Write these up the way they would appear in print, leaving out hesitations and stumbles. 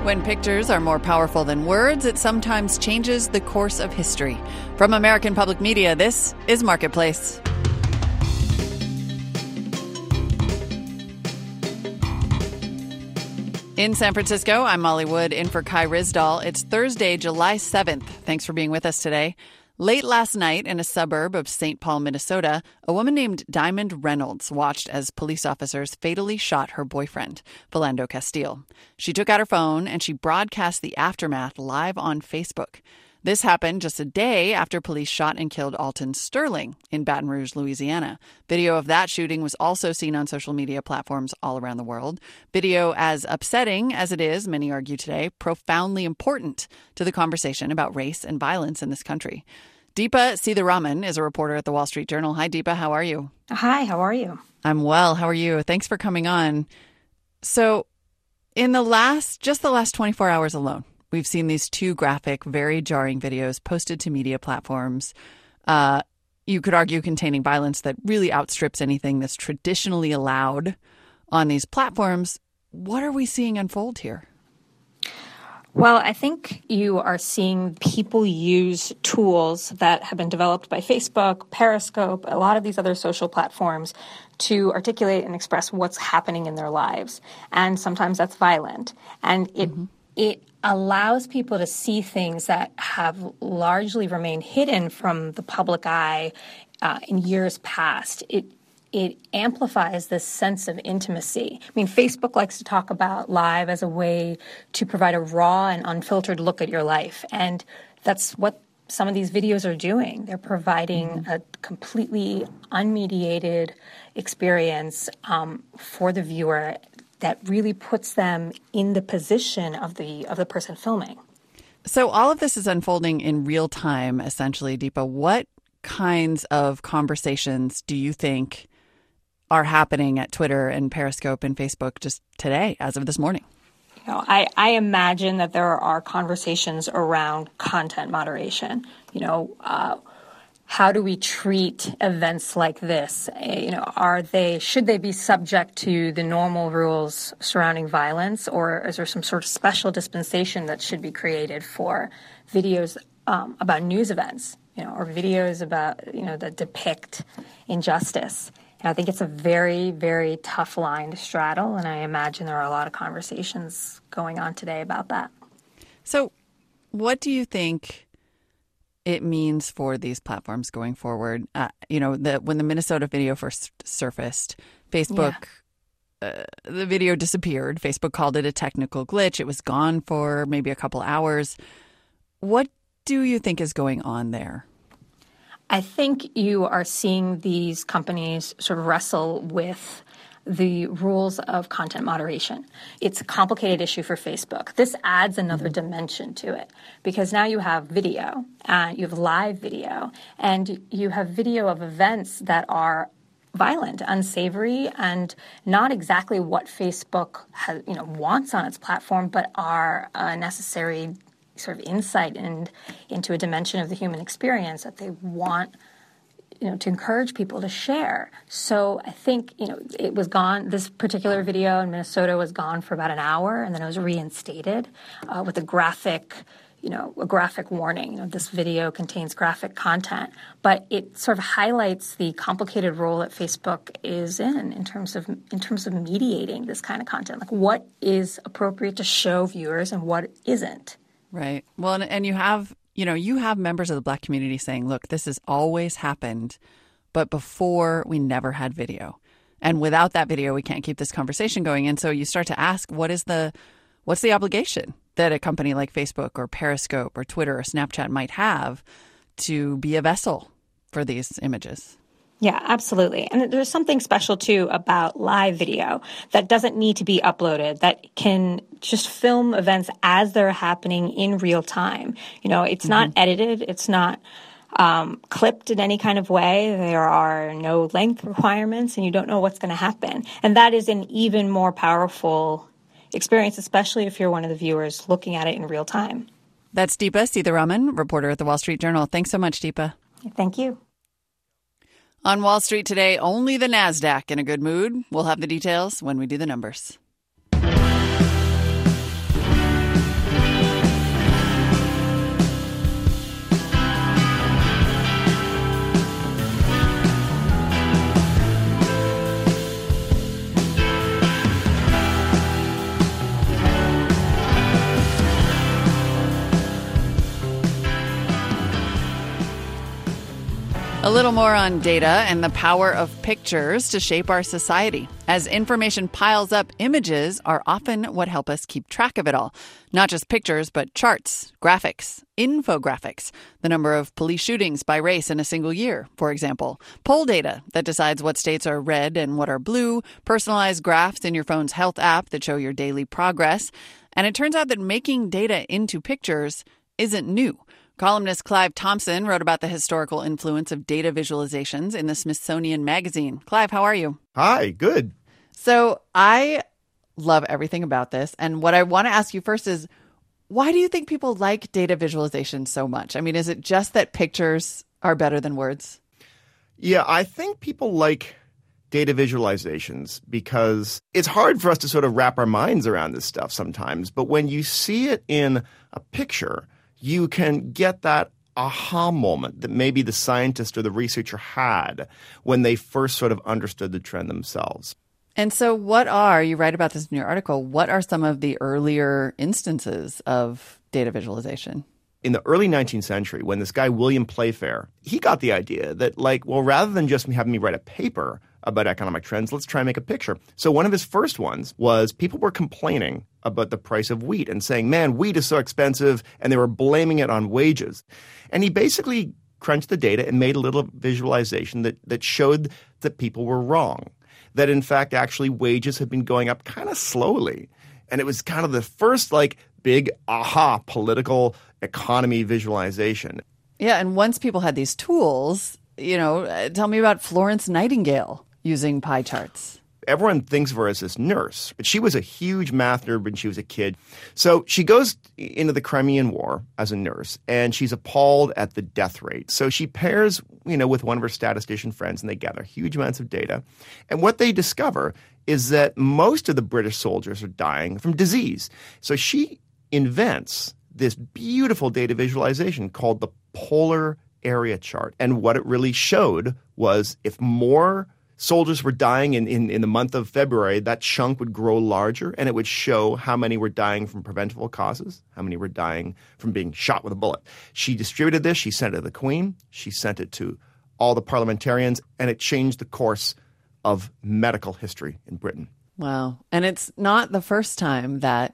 When pictures are more powerful than words, it sometimes changes the course of history. From American Public Media, this is Marketplace. In San Francisco, I'm Molly Wood, in for Kai Ryssdal. It's Thursday, July 7th. Thanks for being with us today. Late last night, in a suburb of St. Paul, Minnesota, a woman named Diamond Reynolds watched as police officers fatally shot her boyfriend, Philando Castile. She took out her phone and she broadcast the aftermath live on Facebook. This happened just a day after police shot and killed Alton Sterling in Baton Rouge, Louisiana. Video of that shooting was also seen on social media platforms all around the world. Video, as upsetting as it is, many argue today, profoundly important to the conversation about race and violence in this country. Deepa Seetharaman is a reporter at the Wall Street Journal. Hi, Deepa. How are you? Hi, how are you? I'm well. How are you? Thanks for coming on. So in the last 24 hours alone, we've seen these two graphic, very jarring videos posted to media platforms. You could argue containing violence that really outstrips anything that's traditionally allowed on these platforms. What are we seeing unfold here? Well, I think you are seeing people use tools that have been developed by Facebook, Periscope, a lot of these other social platforms to articulate and express what's happening in their lives. And sometimes that's violent. And it allows people to see things that have largely remained hidden from the public eye in years past. It amplifies this sense of intimacy. I mean, Facebook likes to talk about live as a way to provide a raw and unfiltered look at your life. And that's what some of these videos are doing. They're providing a completely unmediated experience for the viewer that really puts them in the position of the person filming. So all of this is unfolding in real time, essentially, Deepa. What kinds of conversations do you think are happening at Twitter and Periscope and Facebook just today, as of this morning? You know, I imagine that there are conversations around content moderation. How do we treat events like this? Should they be subject to the normal rules surrounding violence, or is there some sort of special dispensation that should be created for videos about news events, or videos about, that depict injustice? And I think it's a very, very tough line to straddle, and I imagine there are a lot of conversations going on today about that. So what do you think it means for these platforms going forward? When the Minnesota video first surfaced, Facebook, the video disappeared. Facebook called it a technical glitch. It was gone for maybe a couple hours. What do you think is going on there? I think you are seeing these companies sort of wrestle with the rules of content moderation. It's a complicated issue for Facebook. This adds another dimension to it because now you have video, you have live video, and you have video of events that are violent, unsavory, and not exactly what Facebook has, wants on its platform, but are a necessary sort of insight into a dimension of the human experience that they want to encourage people to share. So I think, it was gone. This particular video in Minnesota was gone for about an hour, and then it was reinstated with a graphic warning. This video contains graphic content, but it sort of highlights the complicated role that Facebook is in terms of mediating this kind of content. Like, what is appropriate to show viewers and what isn't. Right. Well, and you have members of the Black community saying, look, this has always happened, but before we never had video. And without that video, we can't keep this conversation going. And so you start to ask, what's the obligation that a company like Facebook or Periscope or Twitter or Snapchat might have to be a vessel for these images? Yeah, absolutely. And there's something special, too, about live video that doesn't need to be uploaded, that can just film events as they're happening in real time. It's not edited. It's not clipped in any kind of way. There are no length requirements, and you don't know what's going to happen. And that is an even more powerful experience, especially if you're one of the viewers looking at it in real time. That's Deepa Seetharaman, reporter at the Wall Street Journal. Thanks so much, Deepa. Thank you. On Wall Street today, only the NASDAQ in a good mood. We'll have the details when we do the numbers. A little more on data and the power of pictures to shape our society. As information piles up, images are often what help us keep track of it all. Not just pictures, but charts, graphics, infographics, the number of police shootings by race in a single year, for example. Poll data that decides what states are red and what are blue, personalized graphs in your phone's health app that show your daily progress. And it turns out that making data into pictures isn't new. Columnist Clive Thompson wrote about the historical influence of data visualizations in the Smithsonian Magazine. Clive, how are you? Hi, good. So I love everything about this. And what I want to ask you first is, why do you think people like data visualization so much? I mean, is it just that pictures are better than words? Yeah, I think people like data visualizations because it's hard for us to sort of wrap our minds around this stuff sometimes. But when you see it in a picture, you can get that aha moment that maybe the scientist or the researcher had when they first sort of understood the trend themselves. And so you write about this in your article, what are some of the earlier instances of data visualization? In the early 19th century, when this guy William Playfair, he got the idea that rather than just having me write a paper about economic trends, let's try and make a picture. So one of his first ones was people were complaining about the price of wheat and saying, man, wheat is so expensive, and they were blaming it on wages. And he basically crunched the data and made a little visualization that showed that people were wrong, that in fact actually wages had been going up kind of slowly. And it was kind of the first big aha political economy visualization. Yeah, and once people had these tools, tell me about Florence Nightingale using pie charts. Everyone thinks of her as this nurse, but she was a huge math nerd when she was a kid. So she goes into the Crimean War as a nurse, and she's appalled at the death rate. So she pairs, with one of her statistician friends, and they gather huge amounts of data. And what they discover is that most of the British soldiers are dying from disease. So she invents this beautiful data visualization called the polar area chart. And what it really showed was if more soldiers were dying in the month of February, that chunk would grow larger, and it would show how many were dying from preventable causes, how many were dying from being shot with a bullet. She distributed this. She sent it to the Queen. She sent it to all the parliamentarians, and it changed the course of medical history in Britain. Wow. And it's not the first time that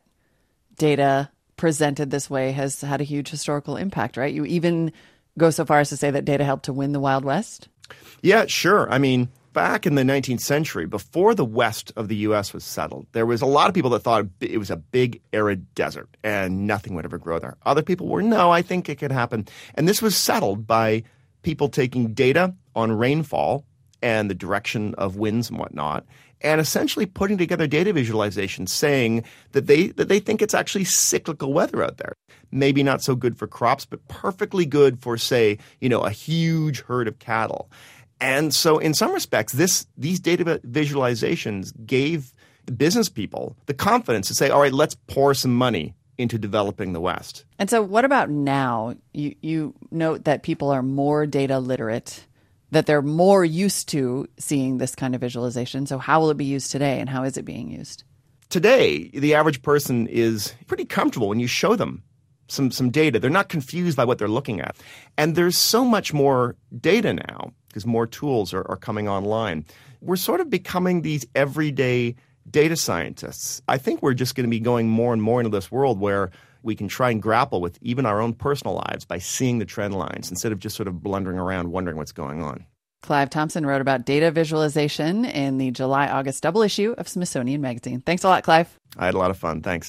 data presented this way has had a huge historical impact, right? You even go so far as to say that data helped to win the Wild West? Yeah, sure. I mean, back in the 19th century, before the west of the U.S. was settled, there was a lot of people that thought it was a big arid desert and nothing would ever grow there. Other people were, no, I think it could happen. And this was settled by people taking data on rainfall and the direction of winds and whatnot, and essentially putting together data visualizations saying that they think it's actually cyclical weather out there. Maybe not so good for crops, but perfectly good for, say, a huge herd of cattle. And so in some respects, these data visualizations gave the business people the confidence to say, all right, let's pour some money into developing the West. And so what about now? You note that people are more data literate, that they're more used to seeing this kind of visualization. So how will it be used today, and how is it being used? Today, the average person is pretty comfortable when you show them some data. They're not confused by what they're looking at. And there's so much more data now because more tools are coming online. We're sort of becoming these everyday data scientists. I think we're just going to be going more and more into this world where we can try and grapple with even our own personal lives by seeing the trend lines instead of just sort of blundering around wondering what's going on. Clive Thompson wrote about data visualization in the July-August double issue of Smithsonian Magazine. Thanks a lot, Clive. I had a lot of fun. Thanks.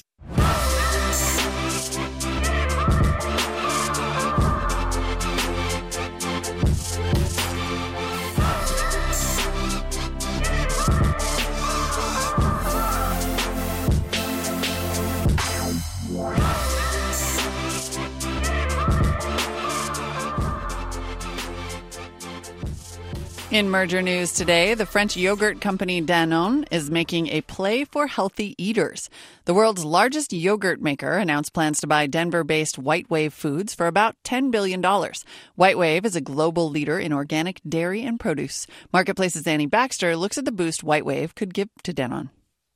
In merger news today, the French yogurt company Danone is making a play for healthy eaters. The world's largest yogurt maker announced plans to buy Denver-based White Wave Foods for about $10 billion. White Wave is a global leader in organic dairy and produce. Marketplace's Annie Baxter looks at the boost White Wave could give to Danone.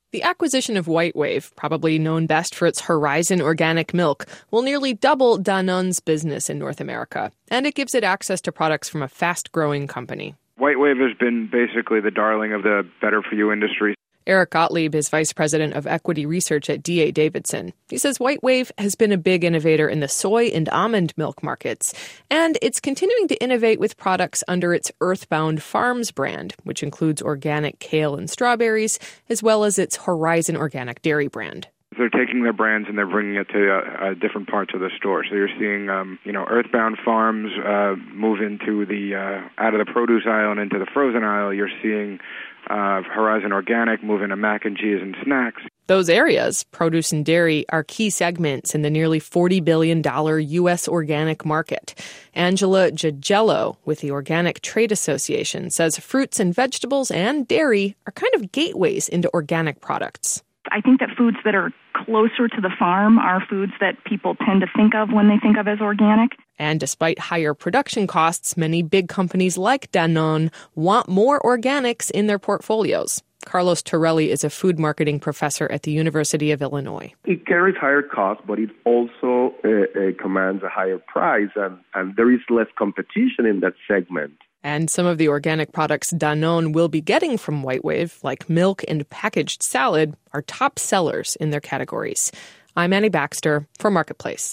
The acquisition of WhiteWave, probably known best for its Horizon organic milk, will nearly double Danone's business in North America, and it gives it access to products from a fast-growing company. WhiteWave has been basically the darling of the better-for-you industry. Eric Gottlieb is vice president of equity research at D.A. Davidson. He says WhiteWave has been a big innovator in the soy and almond milk markets, and it's continuing to innovate with products under its Earthbound Farms brand, which includes organic kale and strawberries, as well as its Horizon organic dairy brand. They're taking their brands and they're bringing it to different parts of the store. So you're seeing, Earthbound Farms move into out of the produce aisle and into the frozen aisle. You're seeing Horizon Organic move into mac and cheese and snacks. Those areas, produce and dairy, are key segments in the nearly $40 billion U.S. organic market. Angela Gigello with the Organic Trade Association says fruits and vegetables and dairy are kind of gateways into organic products. I think that foods that are closer to the farm are foods that people tend to think of when they think of as organic. And despite higher production costs, many big companies like Danone want more organics in their portfolios. Carlos Torelli is a food marketing professor at the University of Illinois. It carries higher costs, but it also commands a higher price, and there is less competition in that segment. And some of the organic products Danone will be getting from WhiteWave, like milk and packaged salad, are top sellers in their categories. I'm Annie Baxter for Marketplace.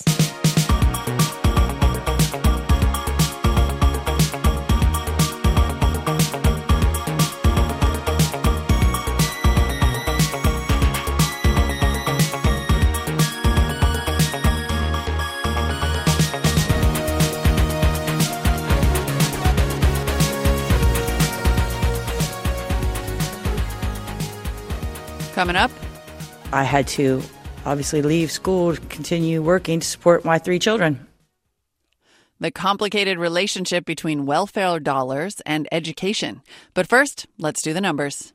Coming up, I had to obviously leave school to continue working to support my 3 children. the complicated relationship between welfare dollars and education. But first, let's do the numbers.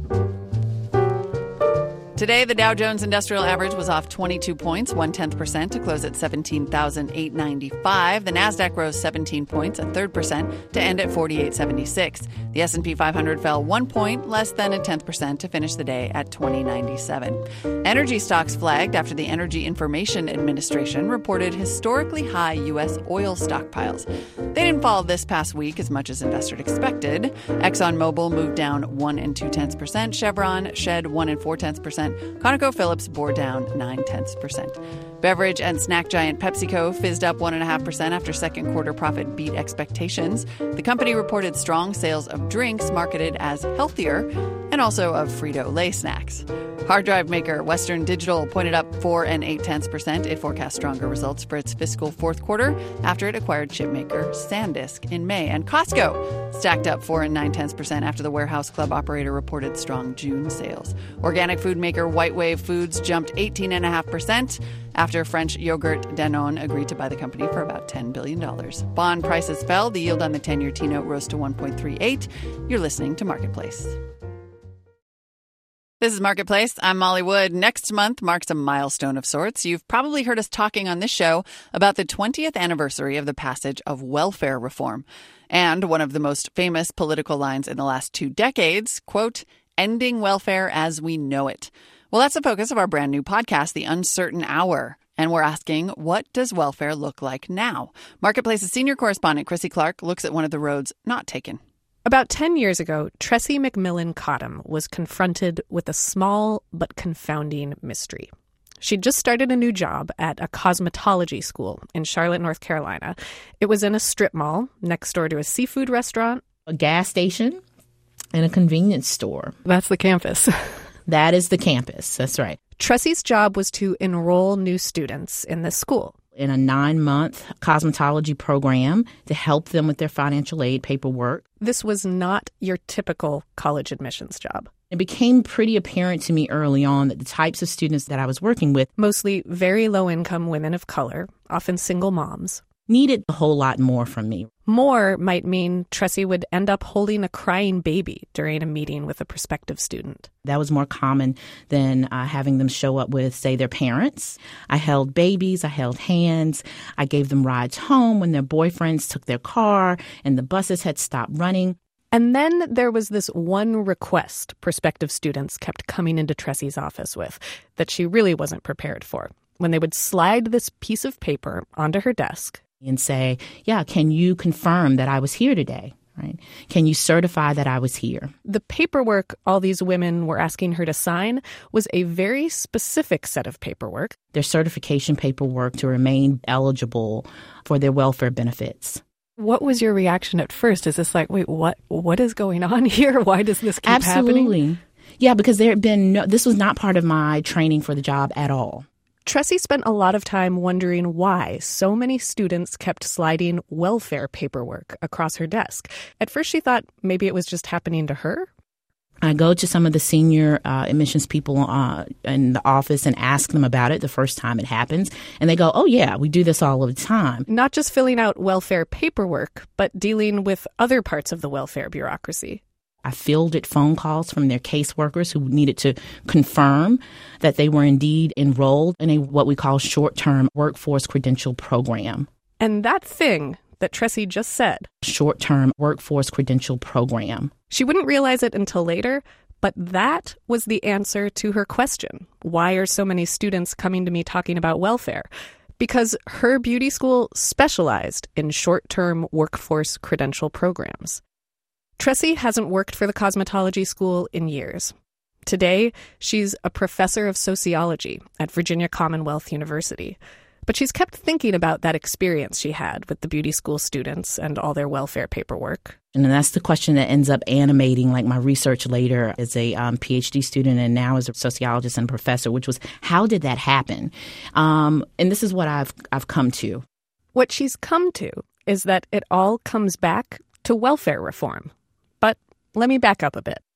Today, the Dow Jones Industrial Average was off 22 points, 0.1% to close at 17,895. The Nasdaq rose 17 points, 0.3% to end at 4876. The S&P 500 fell 1 point, less than 0.1% to finish the day at 2097. Energy stocks flagged after the Energy Information Administration reported historically high U.S. oil stockpiles. They didn't fall this past week as much as investors expected. ExxonMobil moved down 1.2%. Chevron shed 1.4%. ConocoPhillips bore down 0.9%. Beverage and snack giant PepsiCo fizzed up 1.5% after second quarter profit beat expectations. The company reported strong sales of drinks marketed as healthier and also of Frito-Lay snacks. Hard drive maker Western Digital pointed up 4.8%. It forecasts stronger results for its fiscal fourth quarter after it acquired chipmaker SanDisk in May. And Costco stacked up 4.9% after the warehouse club operator reported strong June sales. Organic food maker WhiteWave Foods jumped 18.5% after French yogurt Danone agreed to buy the company for about $10 billion. Bond prices fell. The yield on the 10-year T-note rose to 1.38. You're listening to Marketplace. This is Marketplace. I'm Molly Wood. Next month marks a milestone of sorts. You've probably heard us talking on this show about the 20th anniversary of the passage of welfare reform. And one of the most famous political lines in the last 2 decades, quote, ending welfare as we know it. Well, that's the focus of our brand new podcast, The Uncertain Hour. And we're asking, what does welfare look like now? Marketplace's senior correspondent, Chrissy Clark, looks at one of the roads not taken. About 10 years ago, Tressie McMillan Cottom was confronted with a small but confounding mystery. She'd just started a new job at a cosmetology school in Charlotte, North Carolina. It was in a strip mall next door to a seafood restaurant, a gas station, and a convenience store. That's the campus. That is the campus. That's right. Tressie's job was to enroll new students in this school. In a 9-month cosmetology program to help them with their financial aid paperwork. This was not your typical college admissions job. It became pretty apparent to me early on that the types of students that I was working with, mostly very low-income women of color, often single moms, needed a whole lot more from me. More might mean Tressie would end up holding a crying baby during a meeting with a prospective student. That was more common than having them show up with, say, their parents. I held babies, I held hands, I gave them rides home when their boyfriends took their car and the buses had stopped running. And then there was this one request prospective students kept coming into Tressy's office with that she really wasn't prepared for. When they would slide this piece of paper onto her desk and say, yeah, can you confirm that I was here today? Right? Can you certify that I was here? The paperwork all these women were asking her to sign was a very specific set of paperwork. Their certification paperwork to remain eligible for their welfare benefits. What was your reaction at first? Is this like, wait, what is going on here? Why does this keep happening? Absolutely. Yeah, because there had been this was not part of my training for the job at all. Tressy spent a lot of time wondering why so many students kept sliding welfare paperwork across her desk. At first, she thought maybe it was just happening to her. I go to some of the senior admissions people in the office and ask them about it the first time it happens. And they go, oh, yeah, we do this all of the time. Not just filling out welfare paperwork, but dealing with other parts of the welfare bureaucracy. I fielded phone calls from their caseworkers who needed to confirm that they were indeed enrolled in what we call short-term workforce credential program. And that thing that Tressy just said, short-term workforce credential program. She wouldn't realize it until later, but that was the answer to her question. Why are so many students coming to me talking about welfare? Because her beauty school specialized in short-term workforce credential programs. Tressy hasn't worked for the cosmetology school in years. Today, she's a professor of sociology at Virginia Commonwealth University. But she's kept thinking about that experience she had with the beauty school students and all their welfare paperwork. And that's the question that ends up animating my research later as a PhD student and now as a sociologist and professor, which was, how did that happen? And this is what I've come to. What she's come to is that it all comes back to welfare reform. But let me back up a bit.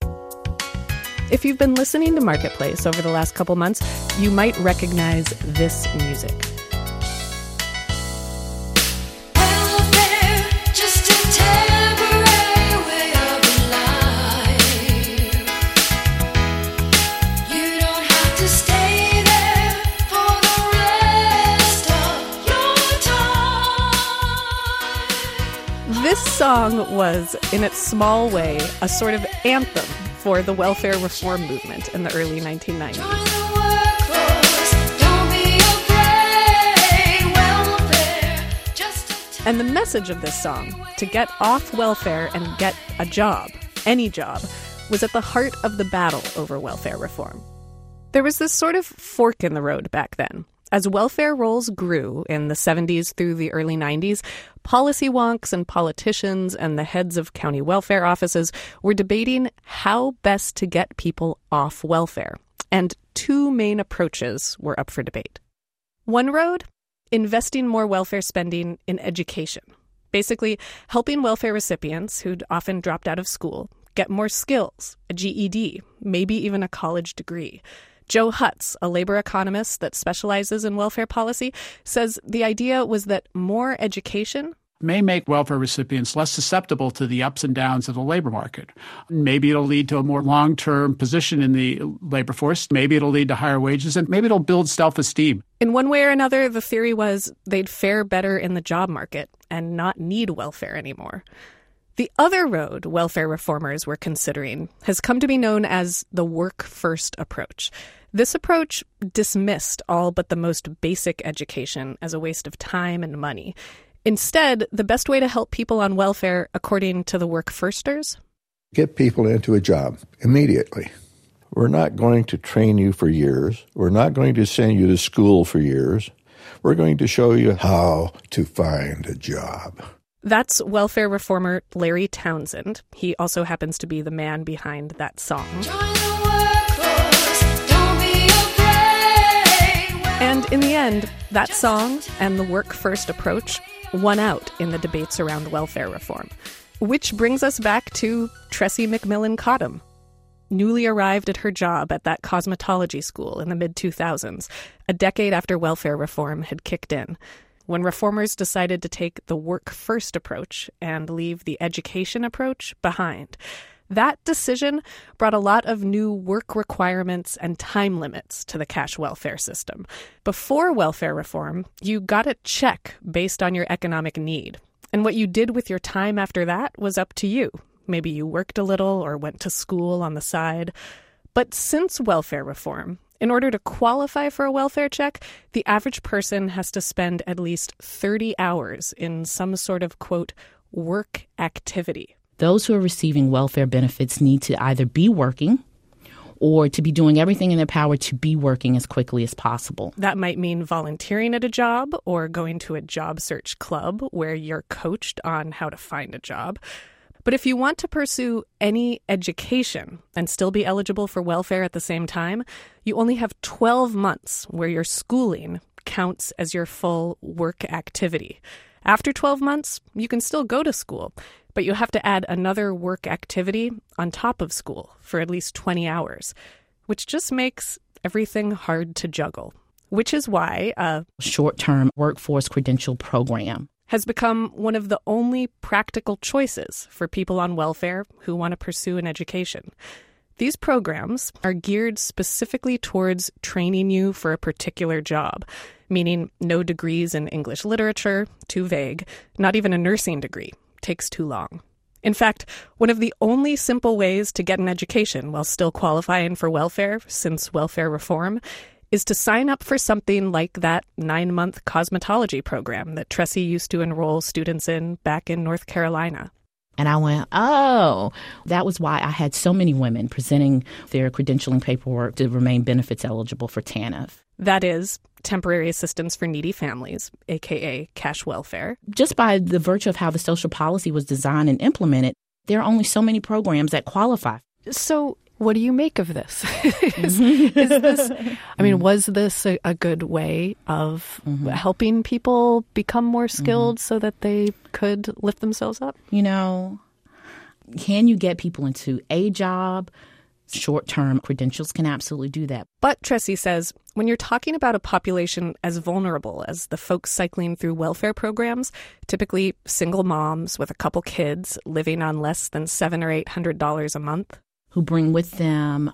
If you've been listening to Marketplace over the last couple months, you might recognize this music. This song was, in its small way, a sort of anthem for the welfare reform movement in the early 1990s. And the message of this song, to get off welfare and get a job, any job, was at the heart of the battle over welfare reform. There was this sort of fork in the road back then. As welfare rolls grew in the 70s through the early 90s, policy wonks and politicians and the heads of county welfare offices were debating how best to get people off welfare. And two main approaches were up for debate. One road, investing more welfare spending in education. Basically, helping welfare recipients who'd often dropped out of school get more skills, a GED, maybe even a college degree. Joe Hutz, a labor economist that specializes in welfare policy, says the idea was that more education may make welfare recipients less susceptible to the ups and downs of the labor market. Maybe it'll lead to a more long-term position in the labor force. Maybe it'll lead to higher wages, and maybe it'll build self-esteem. In one way or another, the theory was they'd fare better in the job market and not need welfare anymore. The other road welfare reformers were considering has come to be known as the work-first approach. This approach dismissed all but the most basic education as a waste of time and money. Instead, the best way to help people on welfare, according to the work-firsters, get people into a job immediately. We're not going to train you for years. We're not going to send you to school for years. We're going to show you how to find a job. That's welfare reformer Larry Townsend. He also happens to be the man behind that song. And in the end, that song and the work-first approach won out in the debates around welfare reform. Which brings us back to Tressie McMillan Cottom, newly arrived at her job at that cosmetology school in the mid-2000s, a decade after welfare reform had kicked in, when reformers decided to take the work-first approach and leave the education approach behind. That decision brought a lot of new work requirements and time limits to the cash welfare system. Before welfare reform, you got a check based on your economic need. And what you did with your time after that was up to you. Maybe you worked a little or went to school on the side. But since welfare reform, in order to qualify for a welfare check, the average person has to spend at least 30 hours in some sort of, quote, work activity. Those who are receiving welfare benefits need to either be working or to be doing everything in their power to be working as quickly as possible. That might mean volunteering at a job or going to a job search club where you're coached on how to find a job. But if you want to pursue any education and still be eligible for welfare at the same time, you only have 12 months where your schooling counts as your full work activity. After 12 months, you can still go to school, but you have to add another work activity on top of school for at least 20 hours, which just makes everything hard to juggle. Which is why a short-term workforce credential program has become one of the only practical choices for people on welfare who want to pursue an education. These programs are geared specifically towards training you for a particular job, meaning no degrees in English literature, too vague, not even a nursing degree, takes too long. In fact, one of the only simple ways to get an education while still qualifying for welfare since welfare reform is to sign up for something like that 9-month cosmetology program that Tressie used to enroll students in back in North Carolina. And I went, oh, that was why I had so many women presenting their credentialing paperwork to remain benefits eligible for TANF. That is Temporary Assistance for Needy Families, a.k.a. cash welfare. Just by the virtue of how the social policy was designed and implemented, there are only so many programs that qualify. So what do you make of this? is this, I mean, was this a good way of helping people become more skilled so that they could lift themselves up? You know, can you get people into a job? Short-term credentials can absolutely do that. But Tressie says, when you're talking about a population as vulnerable as the folks cycling through welfare programs, typically single moms with a couple kids living on less than $700 or $800 a month, who bring with them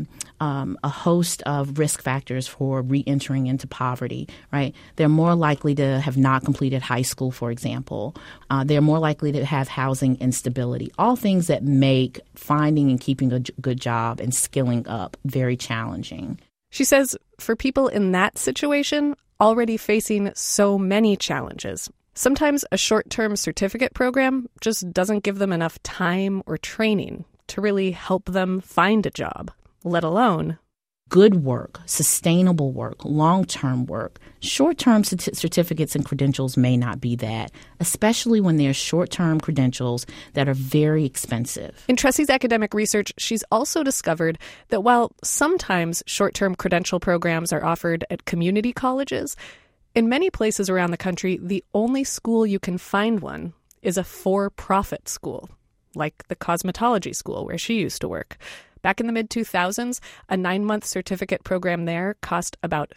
a host of risk factors for re-entering into poverty, right? They're more likely to have not completed high school, for example. They're more likely to have housing instability, all things that make finding and keeping a good job and skilling up very challenging. She says for people in that situation, already facing so many challenges, sometimes a short-term certificate program just doesn't give them enough time or training to really help them find a job, let alone good work, sustainable work, long-term work. Short-term certificates and credentials may not be that, especially when they're short-term credentials that are very expensive. In Tressie's academic research, she's also discovered that while sometimes short-term credential programs are offered at community colleges, in many places around the country, the only school you can find one is a for-profit school, like the cosmetology school where she used to work. Back in the mid-2000s, a 9-month certificate program there cost about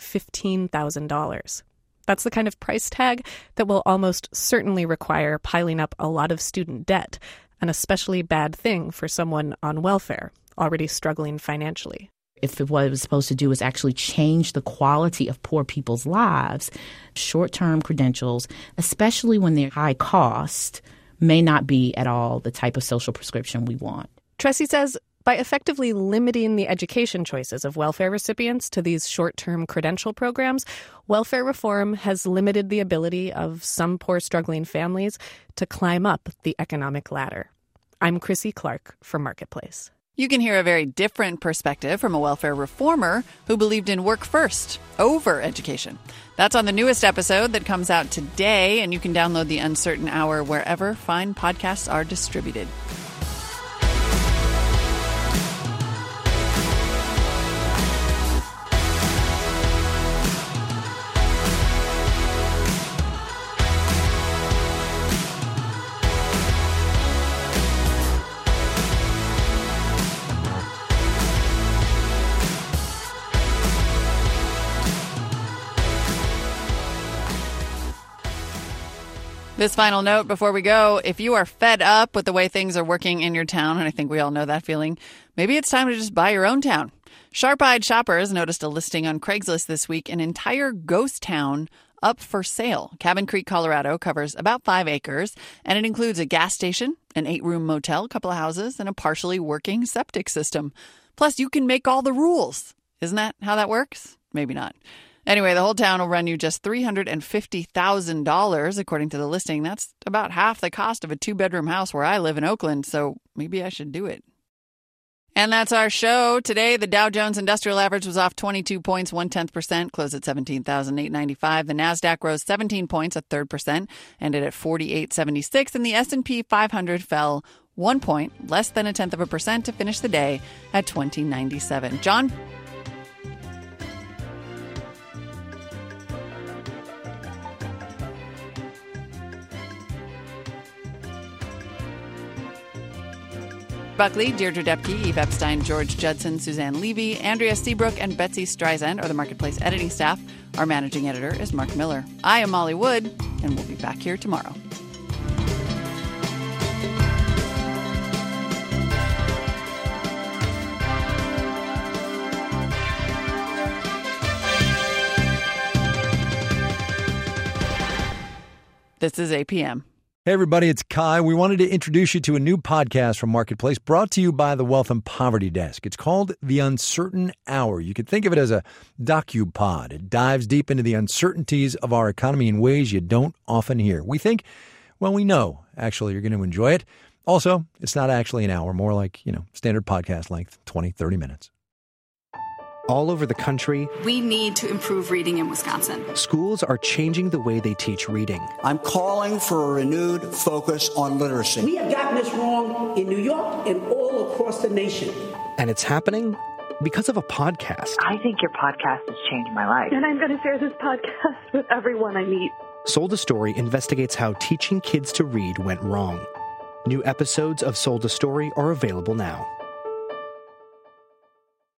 $15,000. That's the kind of price tag that will almost certainly require piling up a lot of student debt, an especially bad thing for someone on welfare, already struggling financially. If what it was supposed to do is actually change the quality of poor people's lives, short-term credentials, especially when they're high cost, may not be at all the type of social prescription we want. Tressie says by effectively limiting the education choices of welfare recipients to these short-term credential programs, welfare reform has limited the ability of some poor struggling families to climb up the economic ladder. I'm Chrissy Clark for Marketplace. You can hear a very different perspective from a welfare reformer who believed in work first over education. That's on the newest episode that comes out today, and you can download The Uncertain Hour wherever fine podcasts are distributed. This final note before we go, if you are fed up with the way things are working in your town, and I think we all know that feeling, maybe it's time to just buy your own town. Sharp-eyed shoppers noticed a listing on Craigslist this week, an entire ghost town up for sale. Cabin Creek, Colorado covers about 5 acres, and it includes a gas station, an 8-room motel, a couple of houses, and a partially working septic system. Plus, you can make all the rules. Isn't that how that works? Maybe not. Anyway, the whole town will run you just $350,000, according to the listing. That's about half the cost of a 2-bedroom house where I live in Oakland, so maybe I should do it. And that's our show. Today, the Dow Jones Industrial Average was off 22 points, 0.1%, closed at 17,895. The NASDAQ rose 17 points, 0.3%, ended at 4876. And the S&P 500 fell 1 point, less than 0.1%, to finish the day at 2097. John? Buckley, Deirdre Depke, Eve Epstein, George Judson, Suzanne Levy, Andrea Seabrook, and Betsy Streisand are the Marketplace editing staff. Our managing editor is Mark Miller. I am Molly Wood, and we'll be back here tomorrow. This is APM. Hey, everybody, it's Kai. We wanted to introduce you to a new podcast from Marketplace brought to you by the Wealth and Poverty Desk. It's called The Uncertain Hour. You could think of it as a docu-pod. It dives deep into the uncertainties of our economy in ways you don't often hear. We think, well, we know, actually, you're going to enjoy it. Also, it's not actually an hour, more like, standard podcast length, 20, 30 minutes. All over the country, we need to improve reading in Wisconsin. Schools are changing the way they teach reading. I'm calling for a renewed focus on literacy. We have gotten this wrong in New York and all across the nation. And it's happening because of a podcast. I think your podcast has changed my life. And I'm going to share this podcast with everyone I meet. Sold a Story investigates how teaching kids to read went wrong. New episodes of Sold a Story are available now.